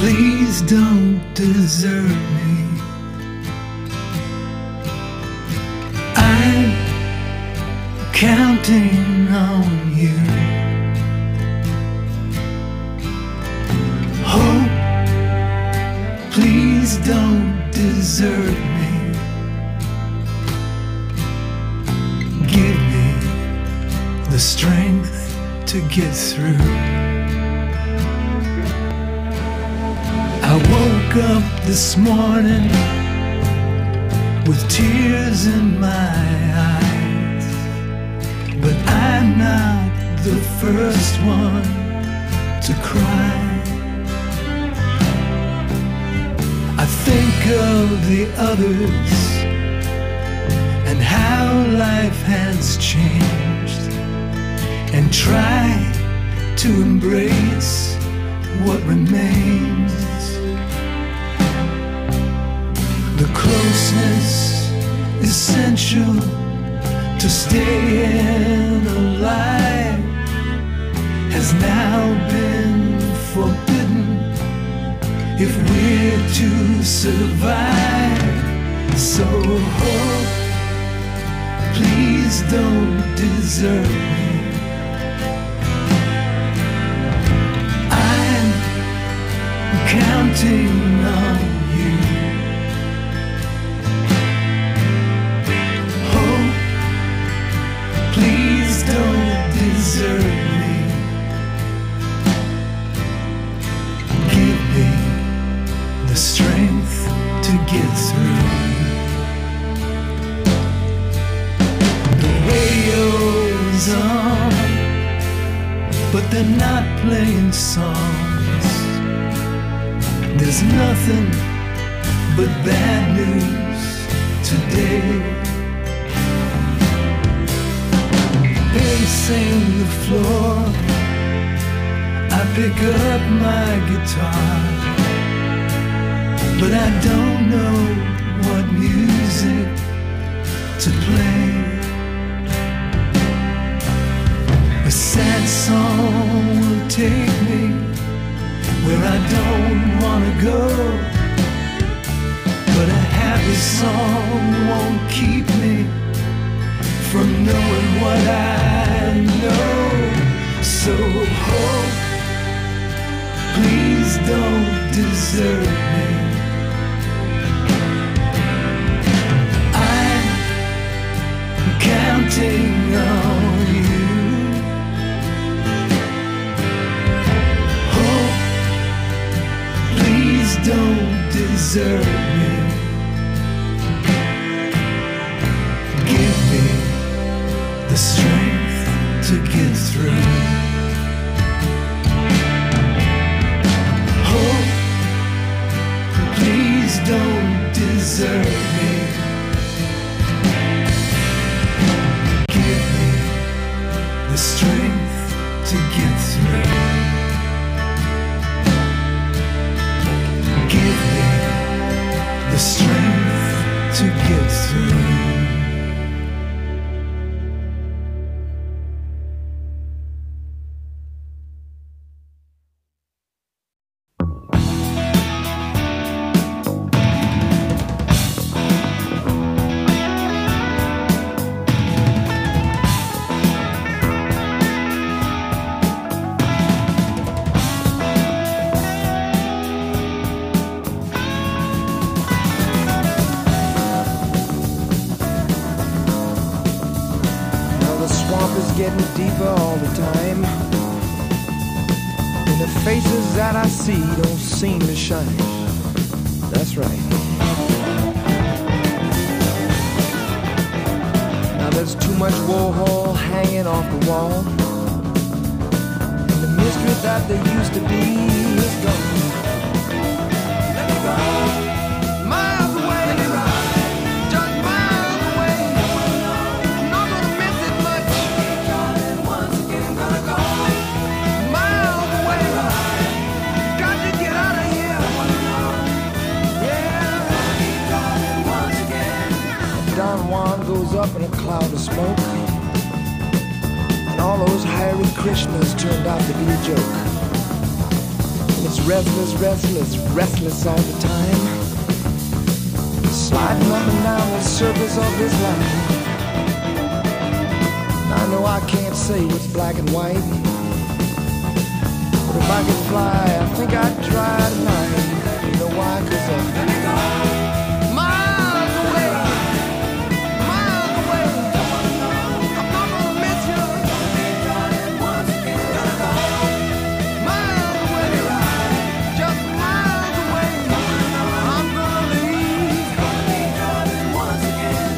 Please don't desert me. I'm counting on you. Hope, please don't desert me. Give me the strength to get through. I woke up this morning with tears in my eyes, but I'm not the first one to cry. I think of the others and how life has changed, and try to embrace what remains. The closeness essential to staying alive has now been forbidden if we're to survive. So hope, please don't desert me. I'm counting on you. Hope, please don't desert me. Give me the strength to get through. The radio's on, but they're not playing songs. There's nothing but bad news today. Pacing the floor, I pick up my guitar, but I don't know what music to play. A sad song will take me where I don't wanna go, but a happy song won't keep me from knowing what I know. So hope, please don't desert me. I'm counting on you. Hope, please don't desert me. Give me the strength to get through. Hope, please don't desert me. Give me the strength to get through. Give me the strength to get through. Getting deeper all the time, and the faces that I see don't seem to shine. That's right. Now there's too much Warhol hanging off the wall, and the mystery that there used to be is gone. Let me go. Miles away, just miles away. I'm not gonna miss it much. Once again, gonna go miles away. Got to get out of here. Yeah. Once again. Don Juan goes up in a cloud of smoke, and all those Hare Krishnas turned out to be a joke. And restless, restless, restless all the time, sliding up and down the surface of this line. I know I can't say what's black and white, but if I could fly, I think I'd try tonight. You know why? 'Cause miles away, miles away, I'm not gonna miss you. Miles away, just miles away, I'm gonna leave. Once again.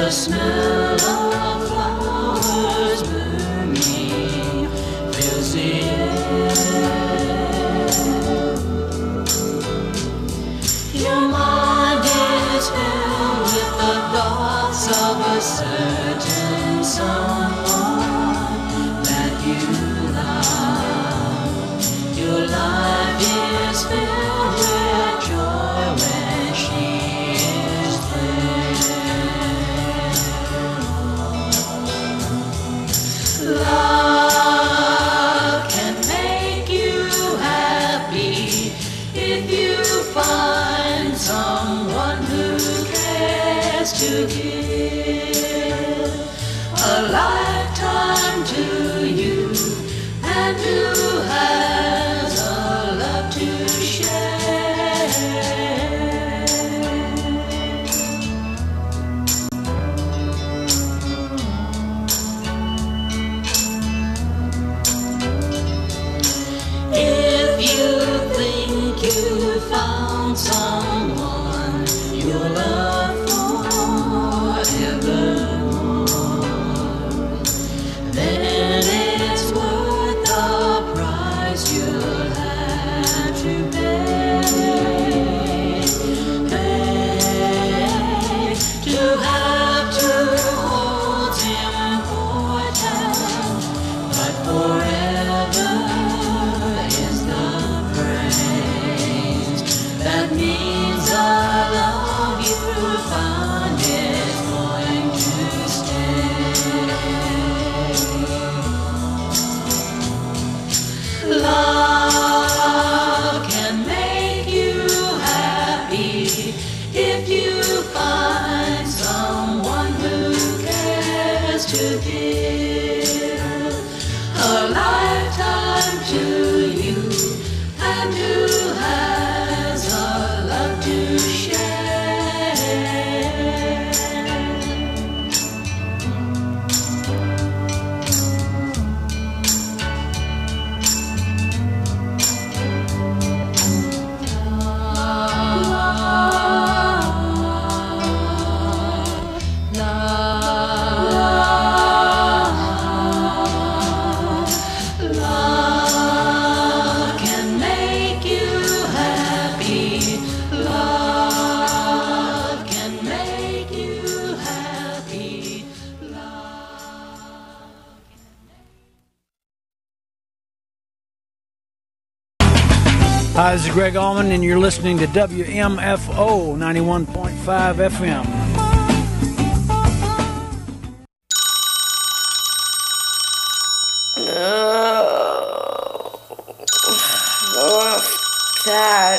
the smell of flowers blooming fills the air. Your mind is filled with the thoughts of a certain someone that you love. Your life is filled with joy when she is there. Love can make you happy if you find someone who cares to give a lifetime to you and who has a love to share. If you think you found someone you'll love forevermore, then it's worth the price you'll have to pay. To have two holds important, but forever is the phrase that means the love you found is going to stay. Love can make you happy if you find someone who cares to give a lifetime to you and who has a love to share. Love can make you happy. Love can make you happy. Hi, this is Greg Allman, and you're listening to WMFO 91.5 FM. That.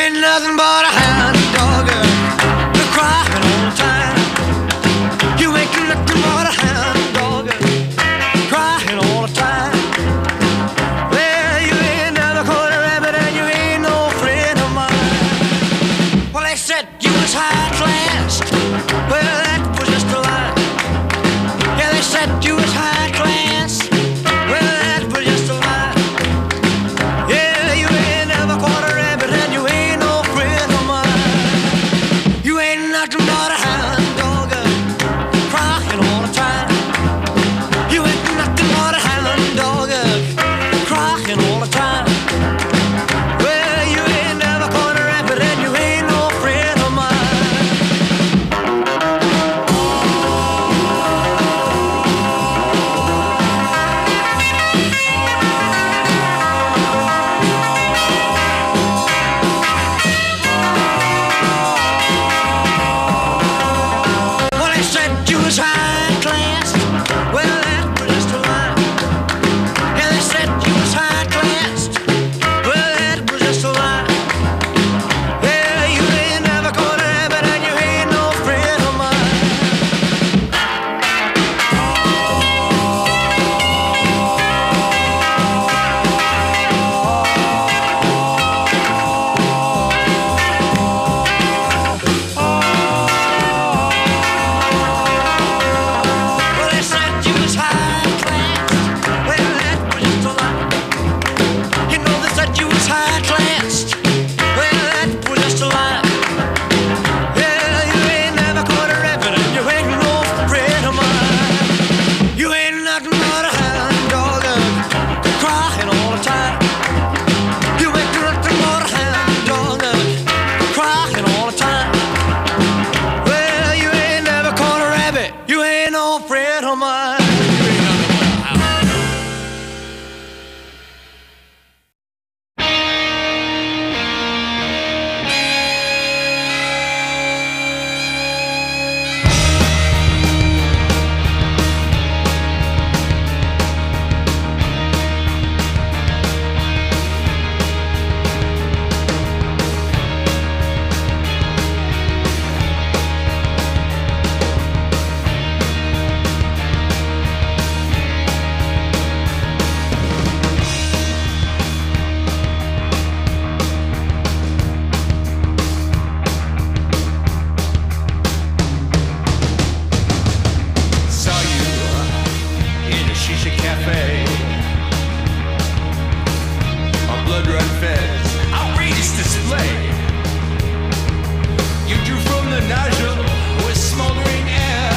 ain't nothing but a hound dog, you're crying all the time. You ain't nothing but a hound dog, crying all the time. Well, you ain't never caught a rabbit and you ain't no friend of mine. Well, they said you was high class. Well, that was just a lie. Yeah, they said you was high class. Well, that was just a lie. Yeah, you ain't never caught a rabbit and you ain't no friend of mine. You ain't nothing but a hound dog, crying all the time. You ain't nothing but a hound dog, crying all the time. Well, you ain't never caught a rabbit and you ain't no friend of mine. Well, they said you was high class. Well, that was just a lie. Yeah, they said you was high class. Well, that was just a lie. Yeah, you ain't never caught a rabbit and you ain't no friend of mine. Well, they said you was high class. Well, that was just a lie. You know they said you was high class. Well, that was just a lie. Yeah, you ain't never caught a rabbit and you ain't no friend of mine. You ain't nothing but a hound dog, crying all the time. You ain't nothing but a hound dog, crying all the time. Well, you ain't never caught a rabbit. You ain't no friend of mine. You ain't nothing but a hound. Saw you in a shisha cafe. A blood run feds, outrageous display. You drew from the nozzle with smoldering air.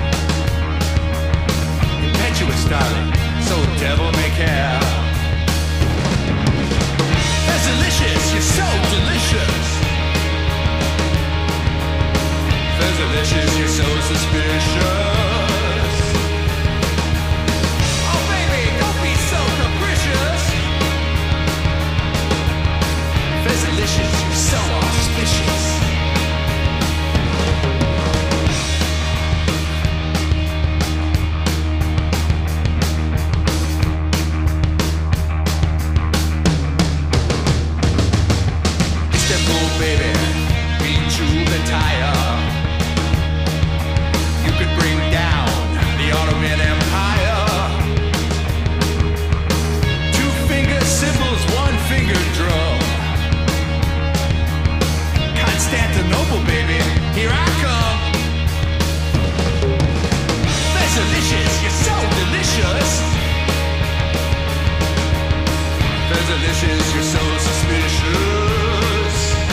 Impetuous, darling, so devil may care. That's delicious, you're so delicious. That's delicious, you're so suspicious. Oh baby, don't be so capricious. That's delicious, you're so auspicious. Istanbul, baby, beat you the tire. You could bring down the Ottoman Empire. 2-finger cymbals, 1-finger drum. Constantinople, baby, here I come. That's delicious, you're so delicious. That's delicious, you're so suspicious.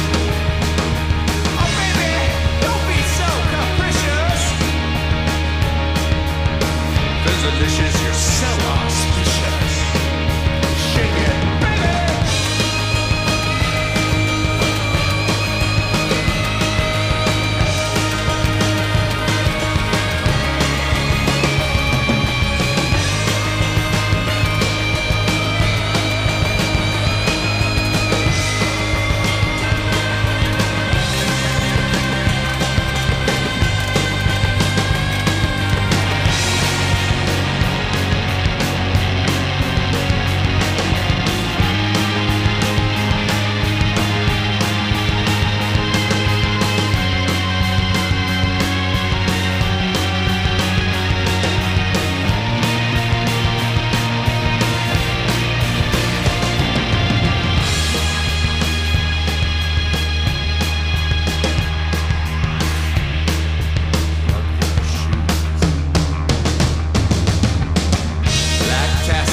Oh baby, don't be so capricious. That's delicious, you're so auspicious. Shake it, baby.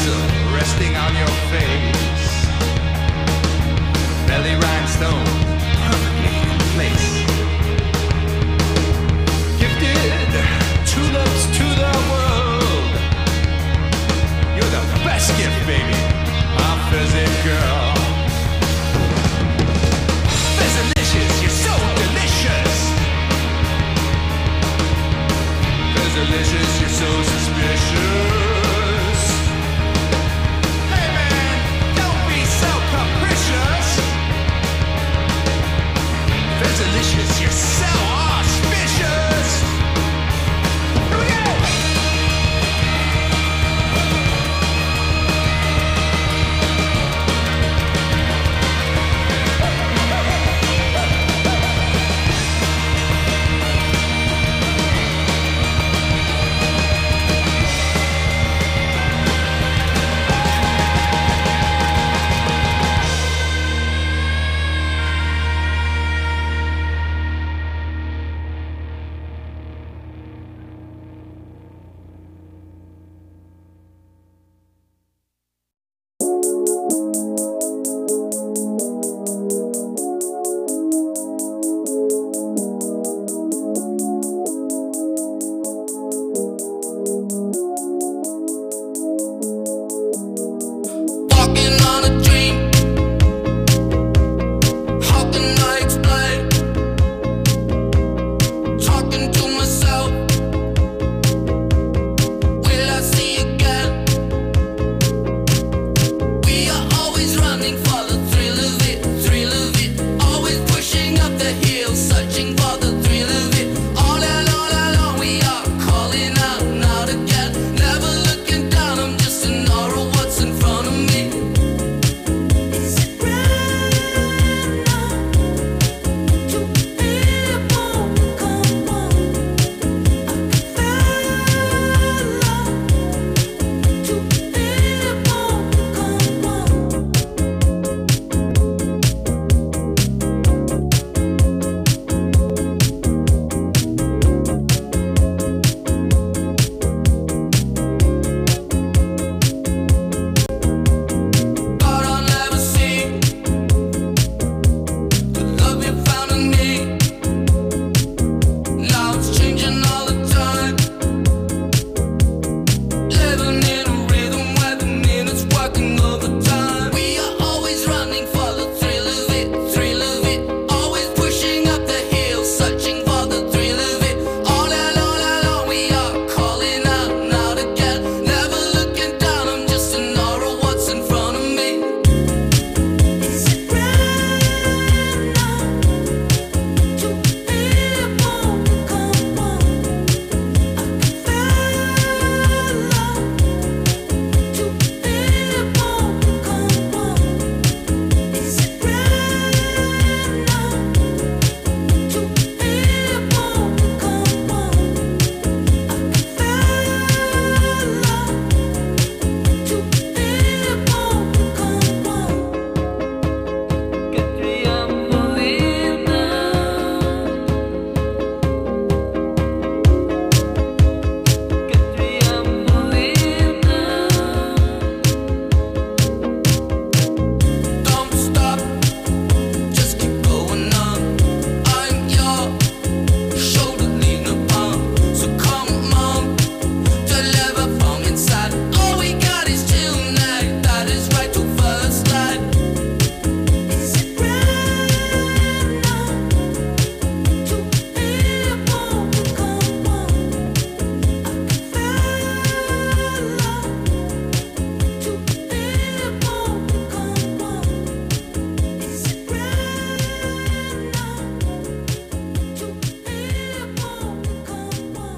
pencil resting on your face. Belly rhinestone perfectly in place. Gifted tulips to the world. You're the best gift, baby, my fizzy girl. Fizzalicious, you're so delicious. Fizzalicious, you're so suspicious. Hey man, don't be so capricious. Fizzalicious, you're so auspicious. Here we go! Walking on a dream. How can I explain? Talking to myself. Will I see again? We are always running for the thrill of it, thrill of it. Always pushing up the hill, searching for the thrill of it. All along we are calling out and out again. Never looking down, I'm just in awe of what's in front of me. Is it right now to be born? Come on, I fell to be born. Come on. Thought I'll never see the love you found in me. Now it's changing all the time. Living in a rhythm where the minutes working overtime. We are always running for the thrill of it, thrill of it. Always pushing up the hill, searching for the thrill of it. All along we are calling out and out again. Never looking down, I'm just in awe of what's in front of me. Is it right now to be born? Come on, I fell to be born. Come on. Is it right now to be born? Come on, I don't stop, just keep going on. I'm your shoulder lean upon. So come on, deliver from inside. All we got is tonight. That is right to first light. Is it right now to be born? Come on, I to be born. Come on. Is it right now to be born? Come on,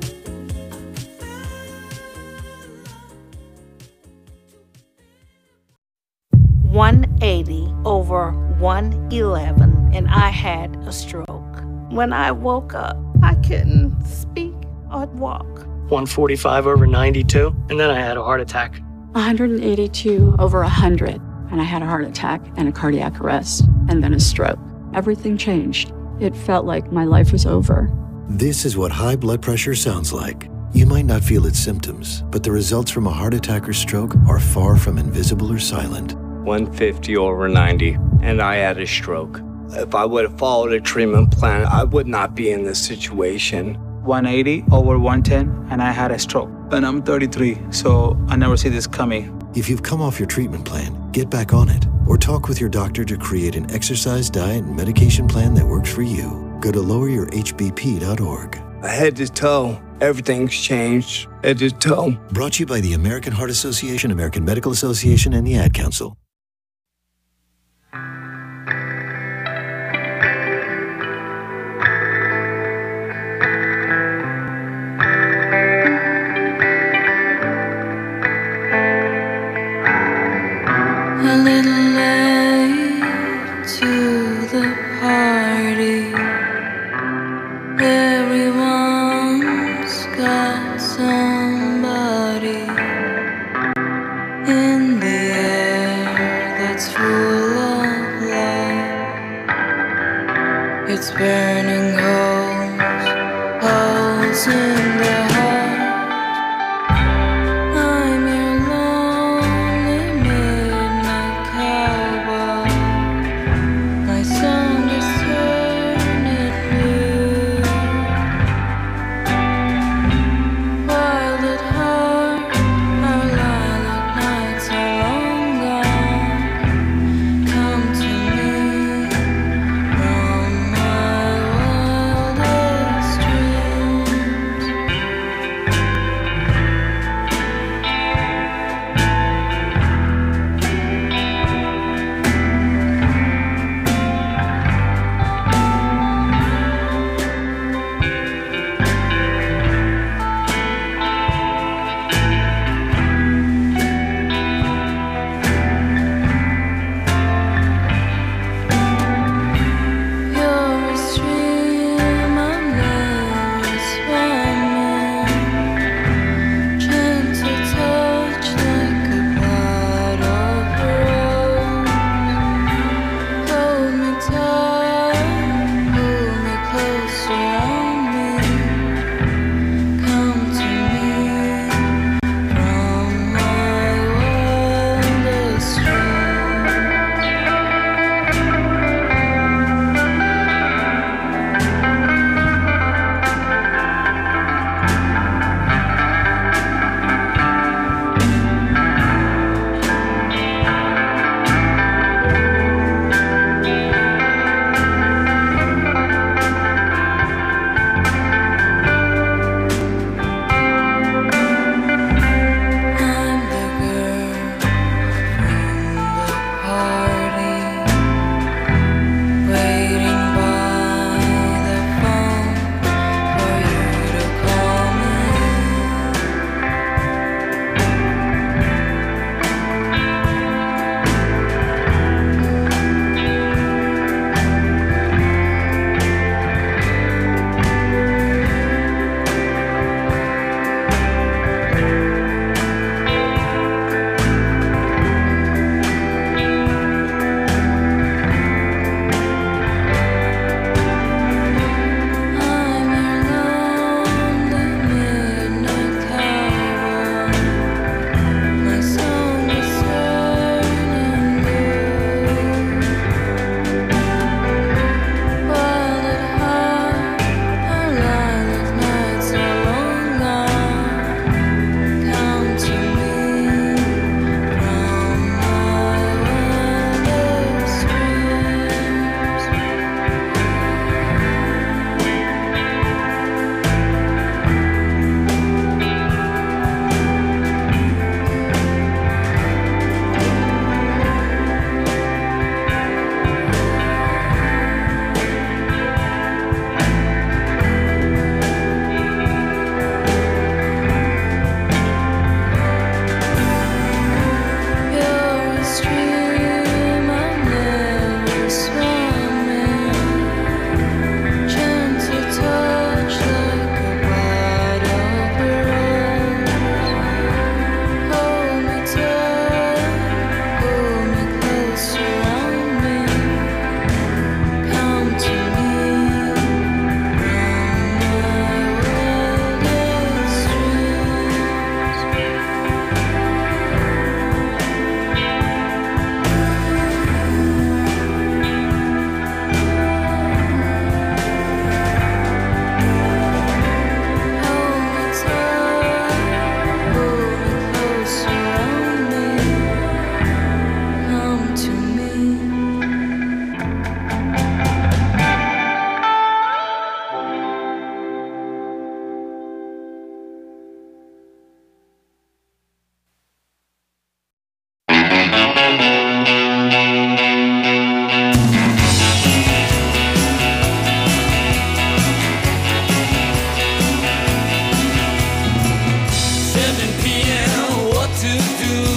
180 over 111, and I had a stroke. When I woke up, I couldn't speak or walk. 145 over 92, and then I had a heart attack. 182 over 100, and I had a heart attack and a cardiac arrest, and then a stroke. Everything changed. It felt like my life was over. This is what high blood pressure sounds like. You might not feel its symptoms, but the results from a heart attack or stroke are far from invisible or silent. 150/90, and I had a stroke. If I would have followed a treatment plan, I would not be in this situation. 180/110, and I had a stroke. And I'm 33, so I never see this coming. If you've come off your treatment plan, get back on it, or talk with your doctor to create an exercise, diet, and medication plan that works for you. Go to loweryourhbp.org. Head to toe, everything's changed. Head to toe. Brought to you by the American Heart Association, American Medical Association, and the Ad Council. A little late to the party. Everyone's got somebody in the air that's full of love. It's burning holes, holes in the heart. I'm your lonely midnight cowboy. My song is turning blue. Wild at heart, our lilac nights are long gone. Come to me from my wildest dreams.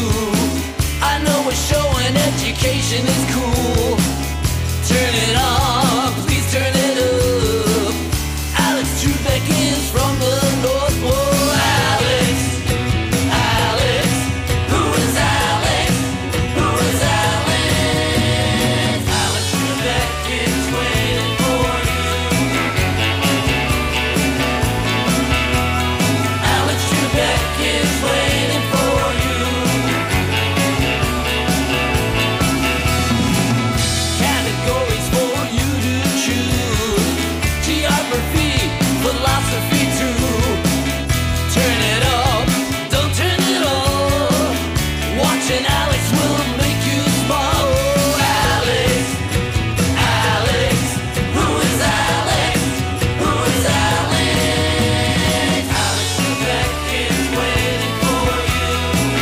I know a show and education is cool. Turn it on, please turn it up. Alex Trebek is from the North Pole. Alex, Alex, who is Alex? Who is Alex? Alex Trebek is waiting for you. Alex Trebek is waiting for you. Categories for you to choose. Geography, philosophy too. Turn it up, don't turn it off. Watching Alex will make you smile. Oh, Alex, Alex, who is Alex? Who is Alex? Alex Trebek is waiting for you.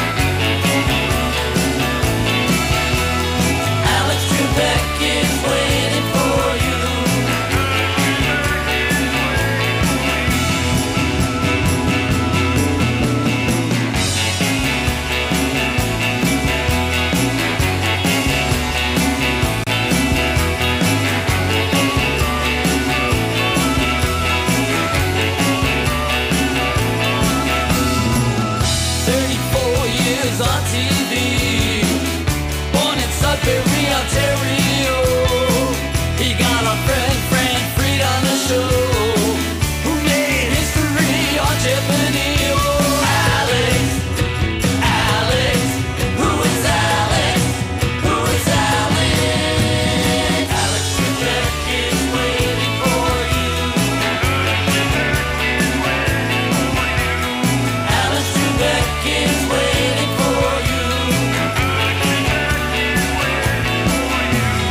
Alex Trebek is waiting for you. On TV, born in Sudbury, Ontario. He got our friend Fran Fried on the show, who made history on Jeopardy. Oh, Alex, Alex, who is Alex? Who is Alex? Alex Trebek is waiting for you. Alex Trebek is waiting for you.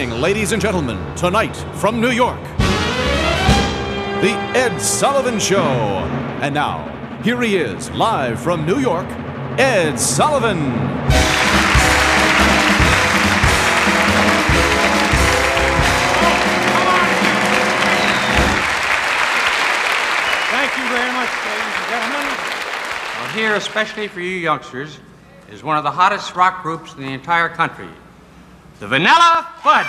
evening, ladies and gentlemen. Tonight, from New York, The Ed Sullivan Show. And now, here he is, live from New York, Ed Sullivan. Thank you very much, ladies and gentlemen. Well, here, especially for you youngsters, is one of the hottest rock groups in the entire country, the Vanilla Fudge.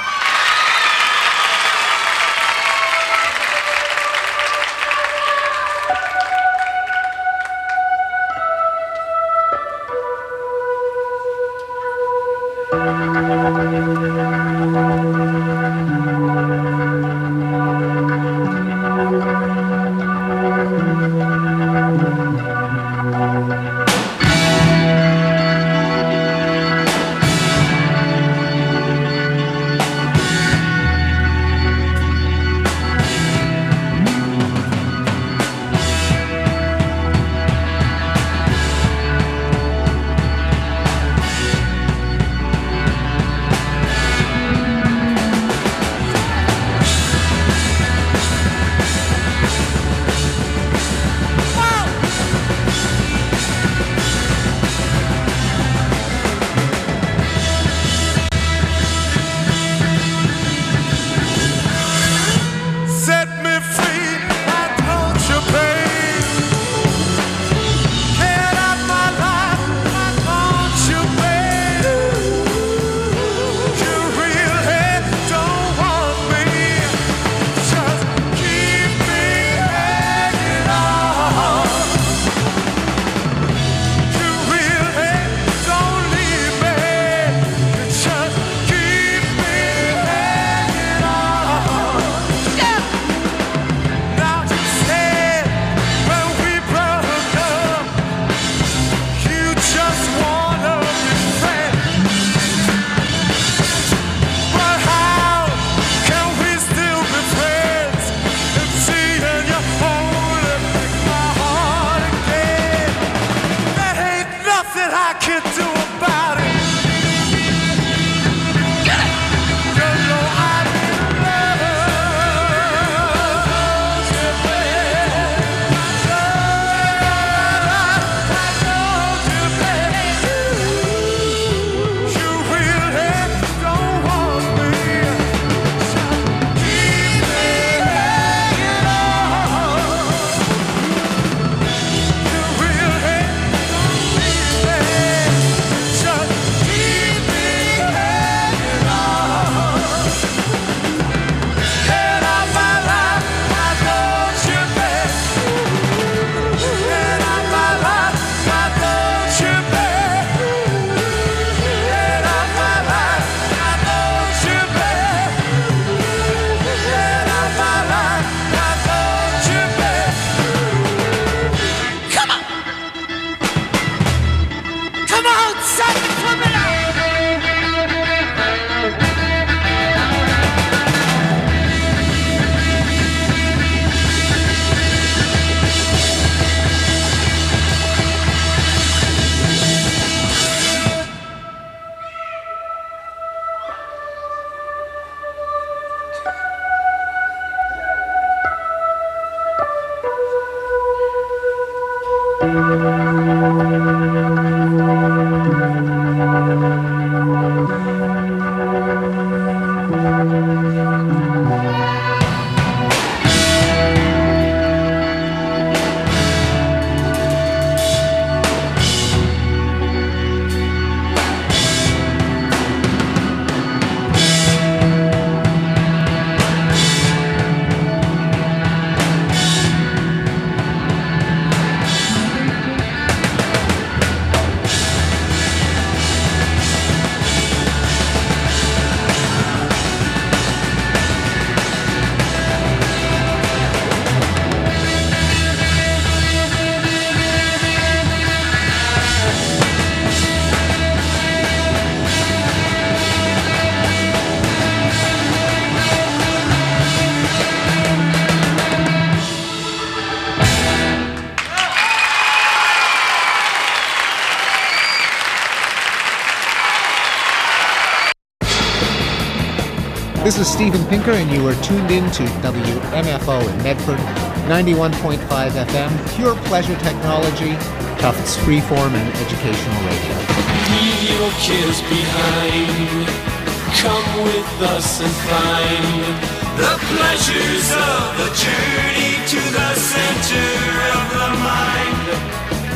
This is Steven Pinker, and you are tuned in to WMFO in Medford, 91.5 FM, pure pleasure technology, Tufts freeform and educational radio. Leave your cares behind. Come with us and find the pleasures of the journey to the center of the mind.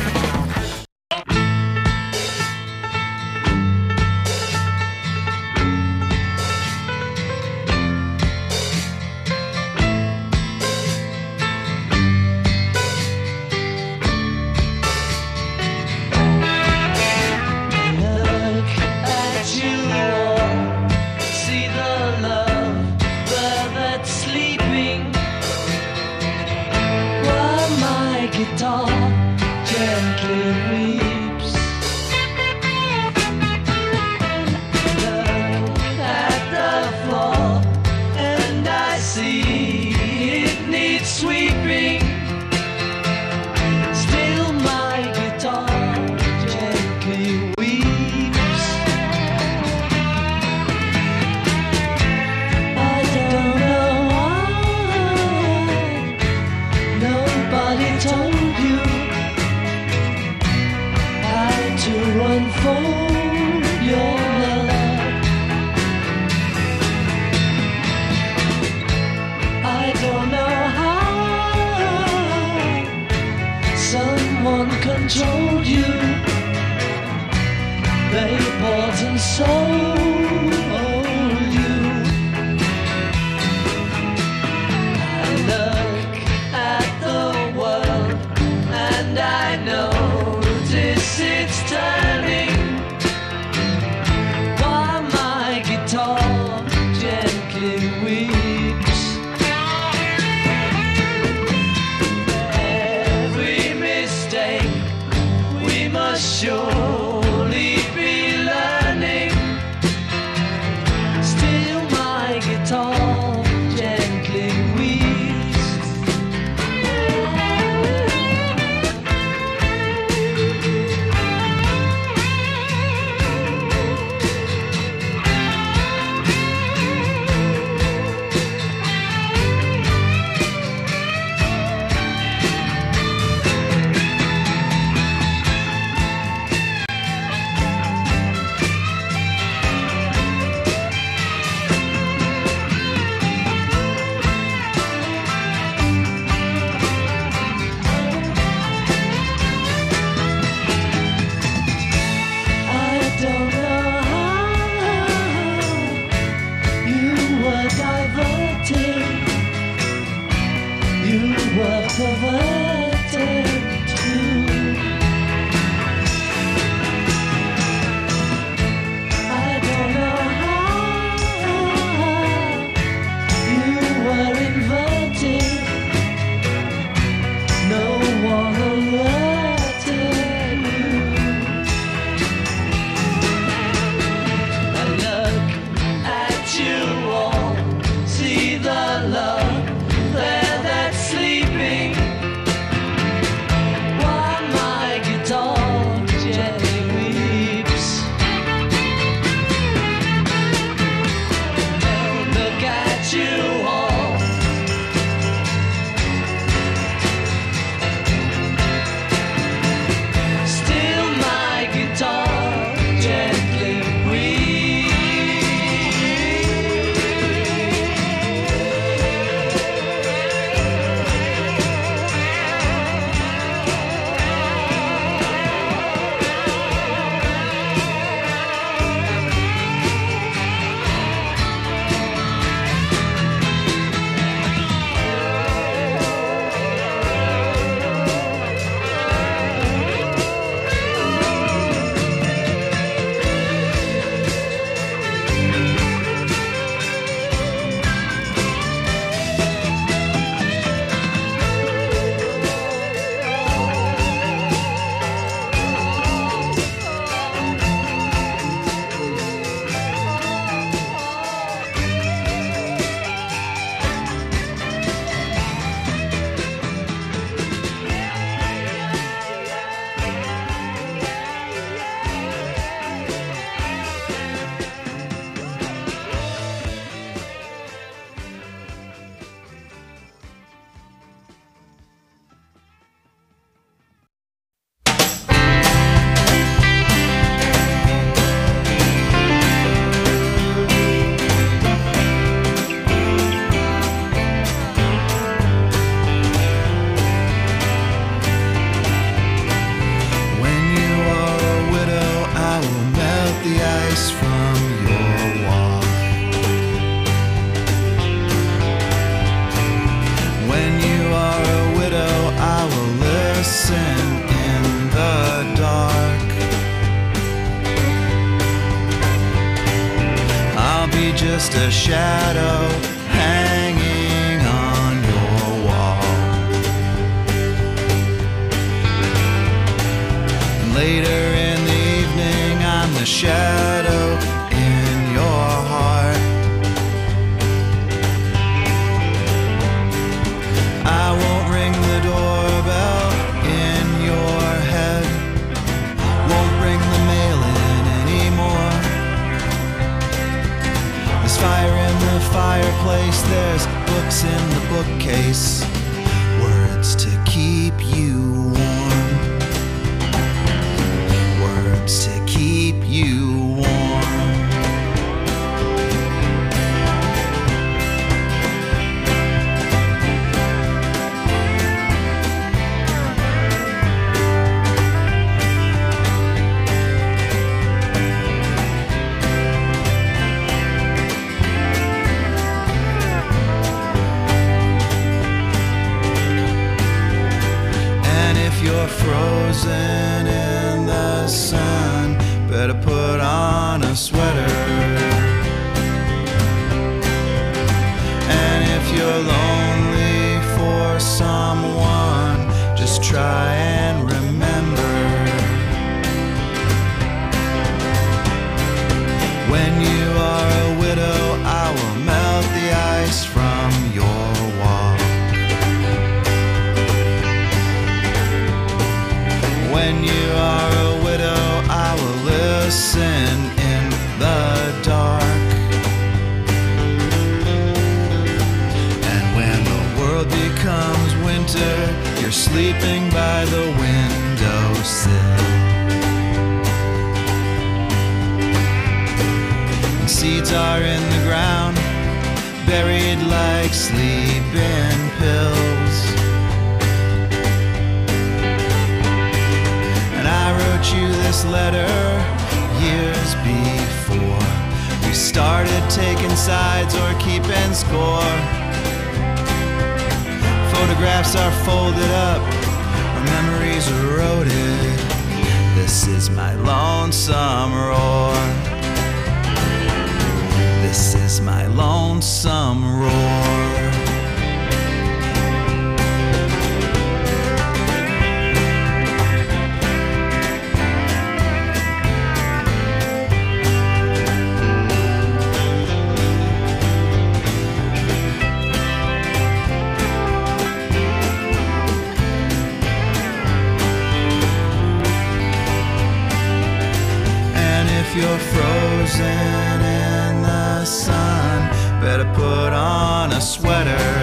Controlled you, they bought and sold you. I look at the world and I notice it's turning. While my guitar gently weeps. Every mistake we must surely be learning. Still my guitar gently weeps. ice from your wall. When you are a widow, I will listen in the dark. I'll be just a shadow hanging on your wall. Later in the evening, I'm the shadow in your heart. I won't ring the doorbell in your head, won't bring the mail in anymore. There's fire in the fireplace, there's books in the bookcase, words to keep you warm, words to keep you warm. You're frozen in the sun, better put on a sweater. And if you're lonely for someone, just try and remember. When you are a widow, I will melt the ice from your wall. When you are a widow, I will listen in the dark. And when the world becomes winter, you're sleeping by the windowsill. And seeds are in the ground, buried like sleeping pills. I wrote you this letter years before we started taking sides or keeping score. Photographs are folded up, our memories eroded. This is my lonesome roar. This is my lonesome roar. You're frozen in the sun, better put on a sweater.